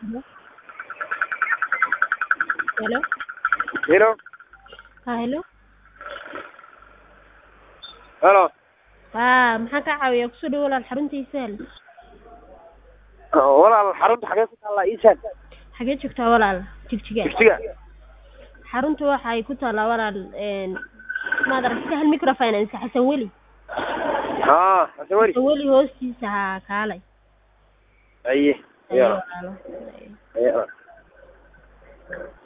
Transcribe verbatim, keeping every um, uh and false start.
Hello. Hello. Ha hello. Hello. Ha maxaa ka caawiya ku soo dhaw walaal xaruntiisa hel. walaal xarunta xagee ku taallaa ii sheeg. Xagee joogtaa walaal? Jigjiga. Jigjiga. Xaruntu waxa ay ku taallaa walaal een maad aragtay hal microfinance Xasan Weli. haa Xasan Weli. Xasan Weli hoostiisa ha kaalay. aye Ayo walaal. aye